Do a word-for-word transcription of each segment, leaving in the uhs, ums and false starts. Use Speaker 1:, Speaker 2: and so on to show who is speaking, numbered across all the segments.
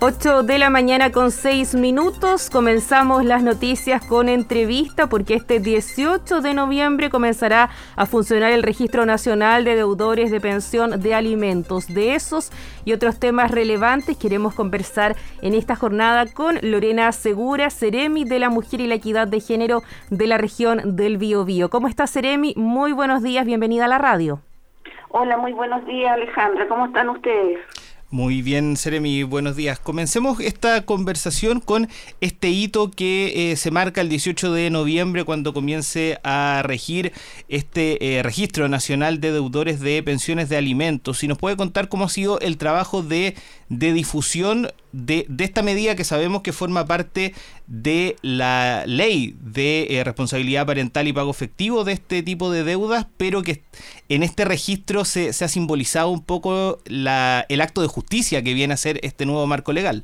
Speaker 1: ocho de la mañana con seis minutos, comenzamos las noticias con entrevista porque este dieciocho de noviembre comenzará a funcionar el Registro Nacional de Deudores de Pensión de Alimentos. De esos y otros temas relevantes queremos conversar en esta jornada con Lorena Segura, Seremi de la Mujer y la Equidad de Género de la región del Biobío. ¿Cómo está, Seremi? Muy buenos días, bienvenida a la radio.
Speaker 2: Hola, muy buenos días, Alejandra. ¿Cómo están ustedes?
Speaker 3: Muy bien, Seremi, buenos días. Comencemos esta conversación con este hito que eh, se marca el dieciocho de noviembre cuando comience a regir este eh, Registro Nacional de Deudores de Pensiones de Alimentos. Si nos puede contar cómo ha sido el trabajo de, de difusión de, de esta medida que sabemos que forma parte de la ley de eh, responsabilidad parental y pago efectivo de este tipo de deudas, pero que en este registro se, se ha simbolizado un poco la, el acto de justicia que viene a ser este nuevo marco legal.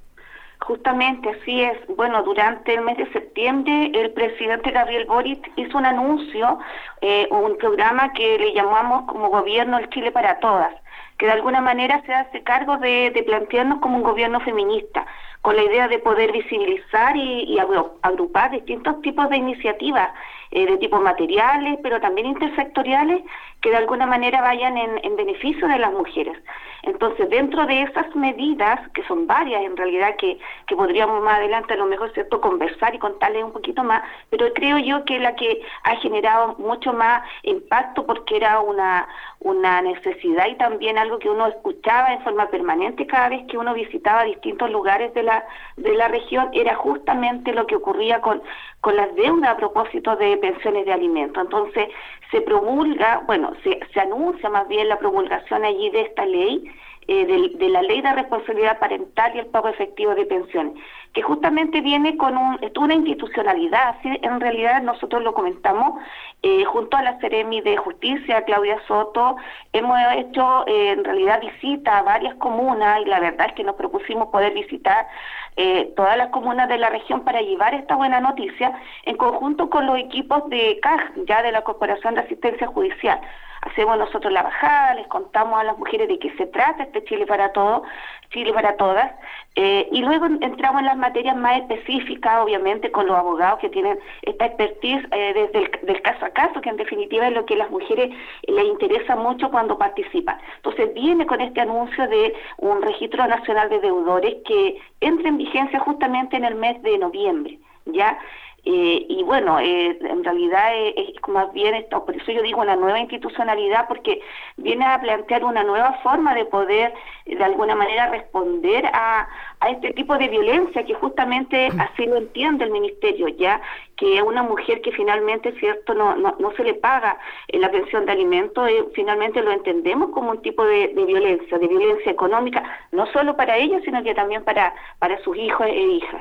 Speaker 2: Justamente, así es. Bueno, durante el mes de septiembre el presidente Gabriel Boric hizo un anuncio, eh, un programa que le llamamos como Gobierno el Chile para Todas, que de alguna manera se hace cargo de, de plantearnos como un gobierno feminista, con la idea de poder visibilizar y, y agrupar distintos tipos de iniciativas, eh, de tipo materiales, pero también intersectoriales, que de alguna manera vayan en, en beneficio de las mujeres. Entonces, dentro de esas medidas, que son varias en realidad, que, que podríamos más adelante a lo mejor, ¿cierto?, conversar y contarles un poquito más, pero creo yo que la que ha generado mucho más impacto porque era una, una necesidad y también algo que uno escuchaba en forma permanente cada vez que uno visitaba distintos lugares de la, de la región, era justamente lo que ocurría con, con las deudas a propósito de pensiones de alimentos. Entonces, se promulga, bueno, se, se anuncia más bien la promulgación allí de esta ley, eh, de, de la ley de responsabilidad parental y el pago efectivo de pensiones, que justamente viene con un, una institucionalidad. Así, en realidad nosotros lo comentamos eh, junto a la Seremi de Justicia, Claudia Soto, hemos hecho eh, en realidad visita a varias comunas y la verdad es que nos propusimos poder visitar eh, todas las comunas de la región para llevar esta buena noticia en conjunto con los equipos de C A J, ya de la Corporación de Asistencia Judicial. Hacemos nosotros la bajada, les contamos a las mujeres de qué se trata este Chile para Todos, Chile para Todas, eh, y luego entramos en las materias más específicas, obviamente con los abogados que tienen esta expertise eh, desde el del caso a caso, que en definitiva es lo que a las mujeres les interesa mucho cuando participan. Entonces viene con este anuncio de un registro nacional de deudores que entra en vigencia justamente en el mes de noviembre, ¿ya? Eh, y bueno, eh, en realidad es, es más bien esto, por eso yo digo una nueva institucionalidad, porque viene a plantear una nueva forma de poder de alguna manera responder a, a este tipo de violencia que justamente así lo entiende el ministerio, ya que una mujer que finalmente, cierto, no no, no se le paga en la pensión de alimentos, eh, finalmente lo entendemos como un tipo de, de violencia, de violencia económica, no solo para ella, sino que también para, para sus hijos e hijas.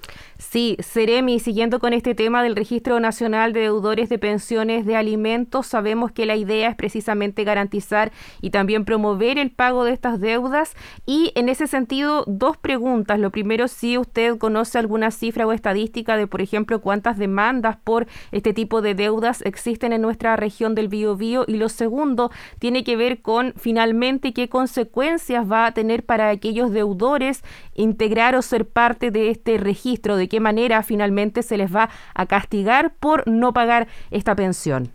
Speaker 1: Sí, Seremi, siguiendo con este tema del Registro Nacional de Deudores de Pensiones de Alimentos, sabemos que la idea es precisamente garantizar y también promover el pago de estas deudas y en ese sentido dos preguntas. Lo primero, si usted conoce alguna cifra o estadística de, por ejemplo, cuántas demandas por este tipo de deudas existen en nuestra región del Biobío, y lo segundo tiene que ver con finalmente qué consecuencias va a tener para aquellos deudores integrar o ser parte de este registro, de qué manera finalmente se les va a castigar por no pagar esta pensión.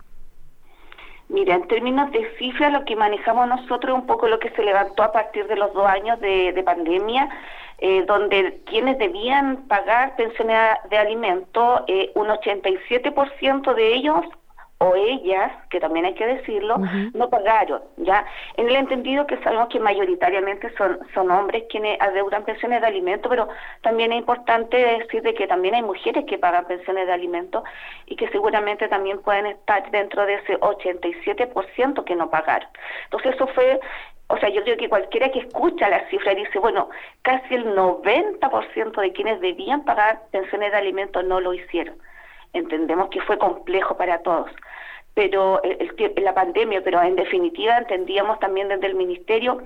Speaker 2: Mira, en términos de cifras, lo que manejamos nosotros es un poco lo que se levantó a partir de los dos años de, de pandemia, eh, donde quienes debían pagar pensiones de alimentos, eh, un ochenta y siete por ciento de ellos o ellas, que también hay que decirlo, uh-huh. no pagaron, ¿ya? En el entendido que sabemos que mayoritariamente son son hombres quienes adeudan pensiones de alimentos, pero también es importante decir de que también hay mujeres que pagan pensiones de alimentos y que seguramente también pueden estar dentro de ese ochenta y siete por ciento que no pagaron. Entonces eso fue, o sea, yo creo que cualquiera que escucha la cifra dice, bueno, casi el noventa por ciento de quienes debían pagar pensiones de alimentos no lo hicieron. Entendemos que fue complejo para todos, pero el, el, la pandemia, pero en definitiva entendíamos también desde el ministerio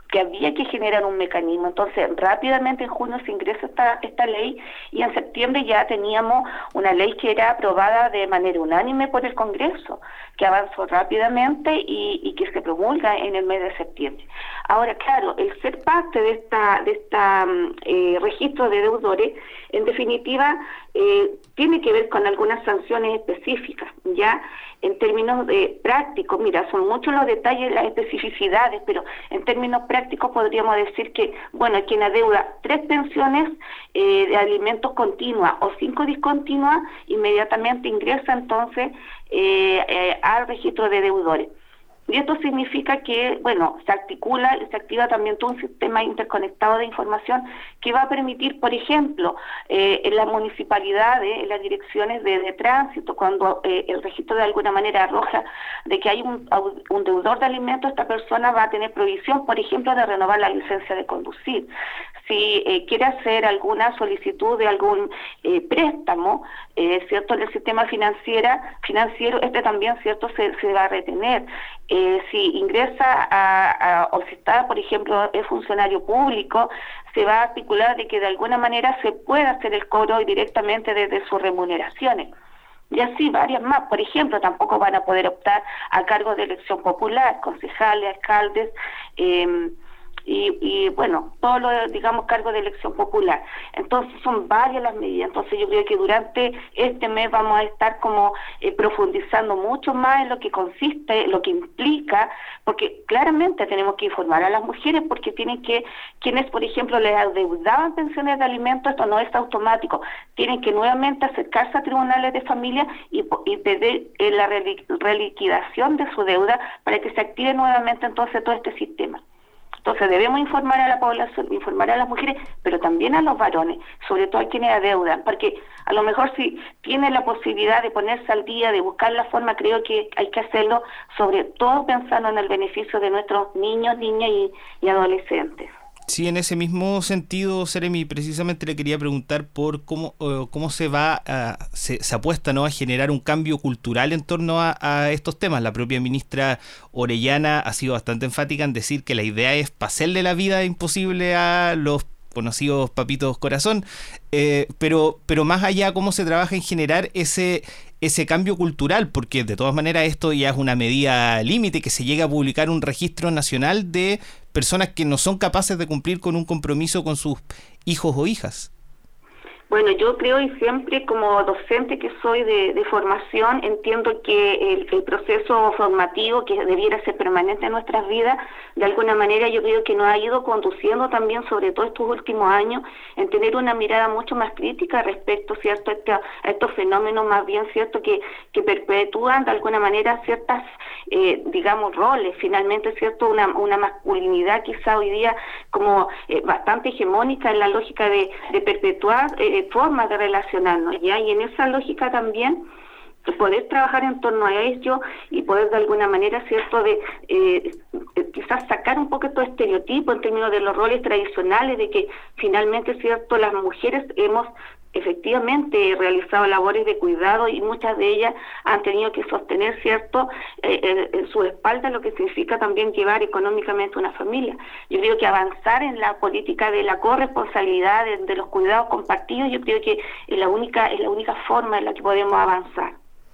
Speaker 2: que había que generar un mecanismo. Entonces, rápidamente en junio se ingresa esta, esta ley y en septiembre ya teníamos una ley que era aprobada de manera unánime por el Congreso, que avanzó rápidamente y, y que se promulga en el mes de septiembre. Ahora, claro, el ser parte de esta de esta eh, registro de deudores, en definitiva, eh, tiene que ver con algunas sanciones específicas, ya en términos de prácticos. Mira, son muchos los detalles, las especificidades, pero en términos prácticos podríamos decir que, bueno, quien adeuda tres pensiones eh, de alimentos continuas o cinco discontinuas, inmediatamente ingresa entonces eh, eh, al registro de deudores. Y esto significa que, bueno, se articula, se activa también todo un sistema interconectado de información que va a permitir, por ejemplo, eh, en las municipalidades, en las direcciones de, de tránsito, cuando eh, el registro de alguna manera arroja de que hay un, un deudor de alimentos, esta persona va a tener provisión, por ejemplo, de renovar la licencia de conducir. Si eh, quiere hacer alguna solicitud de algún eh, préstamo, eh, cierto, en el sistema financiera, financiero, este también, cierto, se, se va a retener. Eh, si ingresa a, a, o si está, por ejemplo, es funcionario público, se va a articular de que de alguna manera se pueda hacer el cobro directamente desde sus remuneraciones. Y así varias más. Por ejemplo, tampoco van a poder optar a cargos de elección popular, concejales, alcaldes, eh, Y, y bueno, todo lo, digamos, cargo de elección popular. Entonces son varias las medidas. Entonces yo creo que durante este mes vamos a estar como eh, profundizando mucho más en lo que consiste, lo que implica, porque claramente tenemos que informar a las mujeres, porque tienen que, quienes por ejemplo les adeudaban pensiones de alimentos, esto no es automático, tienen que nuevamente acercarse a tribunales de familia y, y pedir eh, la reliquidación de su deuda para que se active nuevamente entonces todo este sistema. Entonces debemos informar a la población, informar a las mujeres, pero también a los varones, sobre todo a quienes adeudan, porque a lo mejor si tienen la posibilidad de ponerse al día, de buscar la forma, creo que hay que hacerlo, sobre todo pensando en el beneficio de nuestros niños, niñas y, y adolescentes.
Speaker 3: Sí, en ese mismo sentido, Seremi, precisamente le quería preguntar por cómo uh, cómo se va a, se, se apuesta, ¿no?, a generar un cambio cultural en torno a, a estos temas. La propia ministra Orellana ha sido bastante enfática en decir que la idea es pasarle la vida imposible a los conocidos papitos corazón, eh, pero pero más allá, cómo se trabaja en generar ese ese cambio cultural, porque de todas maneras esto ya es una medida límite, que se llega a publicar un registro nacional de personas que no son capaces de cumplir con un compromiso con sus hijos o hijas.
Speaker 2: Bueno, yo creo, y siempre como docente que soy de, de formación, entiendo que el, el proceso formativo que debiera ser permanente en nuestras vidas, de alguna manera yo creo que nos ha ido conduciendo también, sobre todo estos últimos años, en tener una mirada mucho más crítica respecto, cierto, a, este, a estos fenómenos más bien, cierto, que, que perpetúan de alguna manera ciertas, eh, digamos, roles, finalmente, cierto, una, una masculinidad quizá hoy día como eh, bastante hegemónica en la lógica de, de perpetuar eh, formas de relacionarnos, ¿ya? Y en esa lógica también poder trabajar en torno a ello y poder de alguna manera, cierto, de eh, quizás sacar un poco estos estereotipos en términos de los roles tradicionales, de que finalmente, cierto, las mujeres hemos efectivamente realizado labores de cuidado y muchas de ellas han tenido que sostener, cierto, eh, en, en su espalda lo que significa también llevar económicamente una familia. Yo creo que avanzar en la política de la corresponsabilidad, de, de los cuidados compartidos, yo creo que es la única, es la única forma en la que podemos avanzar.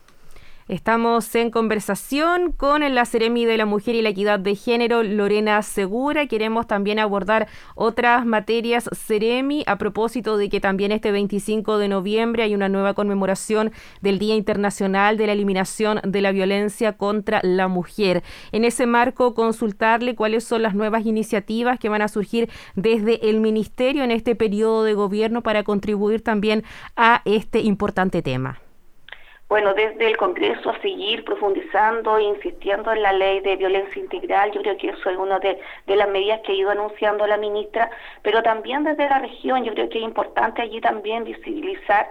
Speaker 1: Estamos en conversación con la Seremi de la Mujer y la Equidad de Género, Lorena Segura. Queremos también abordar otras materias, Seremi, a propósito de que también este veinticinco de noviembre hay una nueva conmemoración del Día Internacional de la Eliminación de la Violencia contra la Mujer. En ese marco, consultarle cuáles son las nuevas iniciativas que van a surgir desde el Ministerio en este periodo de gobierno para contribuir también a este importante tema.
Speaker 2: Bueno, desde el Congreso a seguir profundizando e insistiendo en la ley de violencia integral. Yo creo que eso es una de, de las medidas que ha ido anunciando la ministra, pero también desde la región yo creo que es importante allí también visibilizar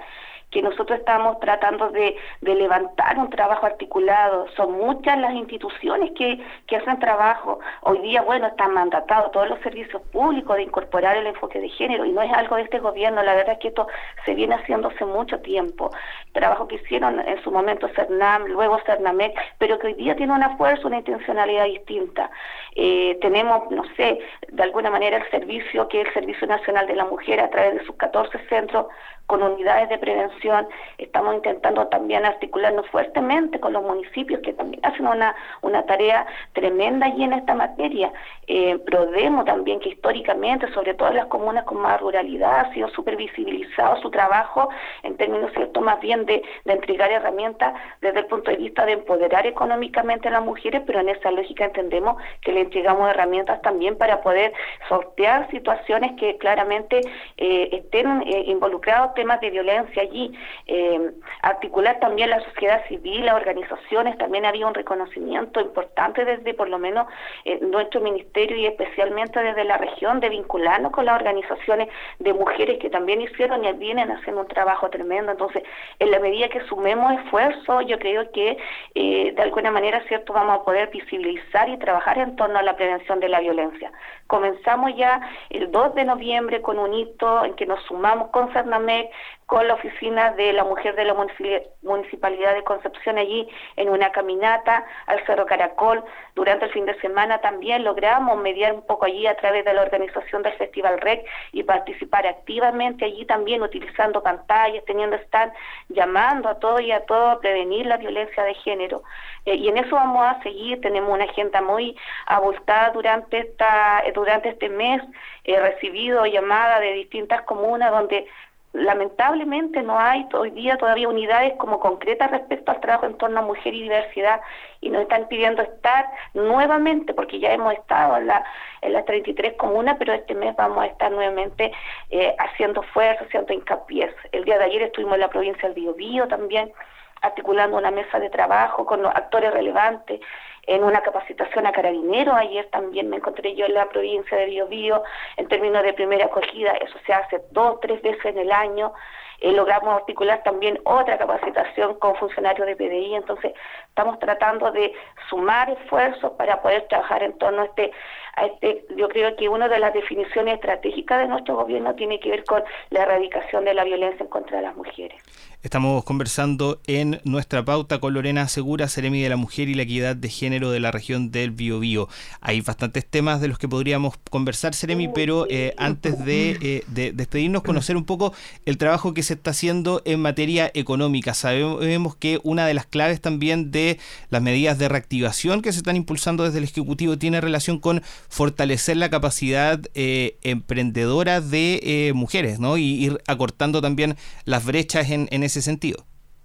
Speaker 2: que nosotros estamos tratando de, de levantar un trabajo articulado. Son muchas las instituciones que, que hacen trabajo. Hoy día, bueno, están mandatados todos los servicios públicos de incorporar el enfoque de género, y no es algo de este gobierno, la verdad es que esto se viene haciendo hace mucho tiempo. Trabajo que hicieron en su momento CERNAM, luego CERNAMEC, pero que hoy día tiene una fuerza, una intencionalidad distinta. Eh, tenemos, no sé, de alguna manera el servicio, que es el Servicio Nacional de la Mujer, a través de sus catorce centros con unidades de prevención. Estamos intentando también articularnos fuertemente con los municipios, que también hacen una, una tarea tremenda allí en esta materia. Eh, Prodemo también, que históricamente, sobre todo en las comunas con más ruralidad, ha sido súper visibilizado su trabajo en términos, cierto, más bien de, de entregar herramientas desde el punto de vista de empoderar económicamente a las mujeres, pero en esa lógica entendemos que le entregamos herramientas también para poder sortear situaciones que claramente eh, estén eh, involucrados temas de violencia allí, eh, articular también la sociedad civil, las organizaciones. También había un reconocimiento importante desde por lo menos eh, nuestro ministerio, y especialmente desde la región, de vincularnos con las organizaciones de mujeres que también hicieron y vienen haciendo un trabajo tremendo. Entonces, en la medida que sumemos esfuerzos, yo creo que eh, de alguna manera, cierto, vamos a poder visibilizar y trabajar en torno a la prevención de la violencia. Comenzamos ya el dos de noviembre con un hito en que nos sumamos con CERNAMEC, con la oficina de la mujer de la Municipalidad de Concepción, allí en una caminata al Cerro Caracol. Durante el fin de semana también logramos mediar un poco allí a través de la organización del Festival R E C y participar activamente allí también, utilizando pantallas, teniendo stand, llamando a todo y a todo a prevenir la violencia de género. Eh, y en eso vamos a seguir. Tenemos una agenda muy abultada durante esta durante este mes. He recibido llamadas de distintas comunas donde lamentablemente no hay hoy día todavía unidades como concretas respecto al trabajo en torno a mujer y diversidad, y nos están pidiendo estar nuevamente, porque ya hemos estado en, la, en las treinta y tres comunas, pero este mes vamos a estar nuevamente eh, haciendo fuerza, haciendo hincapié. El día de ayer estuvimos en la provincia del Biobío también, articulando una mesa de trabajo con los actores relevantes, en una capacitación a carabineros. Ayer también me encontré yo en la provincia de Biobío, en términos de primera acogida. Eso se hace dos, tres veces en el año. Eh, logramos articular también otra capacitación con funcionarios de P D I. Entonces, estamos tratando de sumar esfuerzos para poder trabajar en torno a este, a este, yo creo que una de las definiciones estratégicas de nuestro gobierno tiene que ver con la erradicación de la violencia en contra de las mujeres.
Speaker 3: Estamos conversando en nuestra pauta con Lorena Segura, Seremi de la Mujer y la Equidad de Género de la región del Biobío. Hay bastantes temas de los que podríamos conversar, Seremi, pero eh, antes de eh, de despedirnos, conocer un poco el trabajo que se está haciendo en materia económica. Sabemos que una de las claves también de las medidas de reactivación que se están impulsando desde el Ejecutivo tiene relación con fortalecer la capacidad eh, emprendedora de eh, mujeres, ¿no? Y ir acortando también las brechas en, en ese sentido.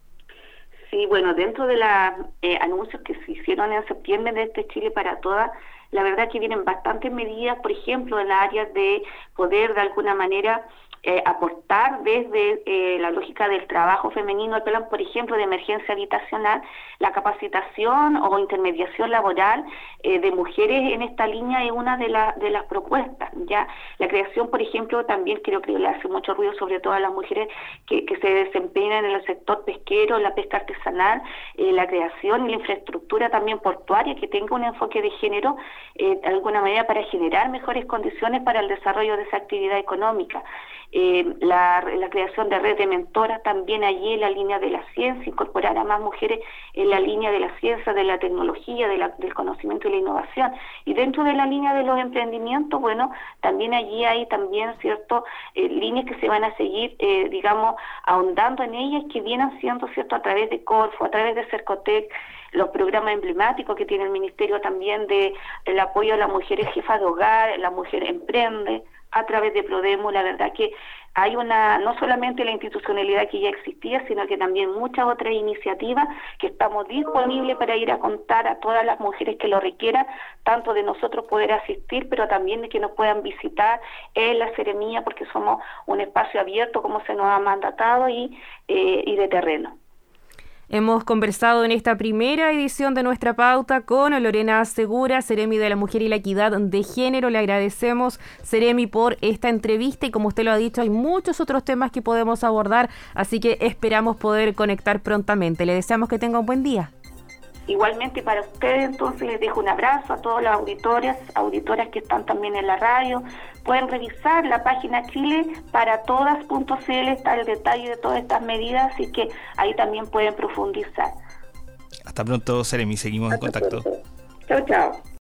Speaker 2: Sí, bueno, dentro de los eh, anuncios que se hicieron en septiembre de este Chile para Todas, la verdad que vienen bastantes medidas, por ejemplo, en las áreas de poder de alguna manera Eh, aportar desde eh, la lógica del trabajo femenino, el plan, por ejemplo, de emergencia habitacional, la capacitación o intermediación laboral eh, de mujeres en esta línea es una de, la, de las propuestas. Ya la creación, por ejemplo, también creo que le hace mucho ruido, sobre todo a las mujeres que, que se desempeñan en el sector pesquero, la pesca artesanal, eh, la creación y la infraestructura también portuaria que tenga un enfoque de género, eh, de alguna manera para generar mejores condiciones para el desarrollo de esa actividad económica. Eh, la, la creación de red de mentoras también allí en la línea de la ciencia, incorporar a más mujeres en la línea de la ciencia, de la tecnología, de la, del conocimiento y la innovación. Y dentro de la línea de los emprendimientos, bueno, también allí hay también cierto eh, líneas que se van a seguir, eh, digamos, ahondando en ellas, que vienen siendo, cierto, a través de Corfo, a través de Cercotec, los programas emblemáticos que tiene el Ministerio también de el apoyo a las mujeres jefas de hogar, la mujer emprende, a través de Prodemo. La verdad que hay una, no solamente la institucionalidad que ya existía, sino que también muchas otras iniciativas que estamos disponibles para ir a contar a todas las mujeres que lo requieran, tanto de nosotros poder asistir, pero también de que nos puedan visitar en la Seremía, porque somos un espacio abierto, como se nos ha mandatado, y, eh, y de terreno.
Speaker 1: Hemos conversado en esta primera edición de Nuestra Pauta con Lorena Segura, Seremi de la Mujer y la Equidad de Género. Le agradecemos, Seremi, por esta entrevista y como usted lo ha dicho, hay muchos otros temas que podemos abordar, así que esperamos poder conectar prontamente. Le deseamos que tenga un buen día.
Speaker 2: Igualmente para ustedes, entonces les dejo un abrazo a todas las auditoras, auditoras que están también en la radio. Pueden revisar la página chile para todas punto c l, está el detalle de todas estas medidas, así que ahí también pueden profundizar.
Speaker 3: Hasta pronto, Seremi, seguimos en contacto.
Speaker 2: Chao, chao.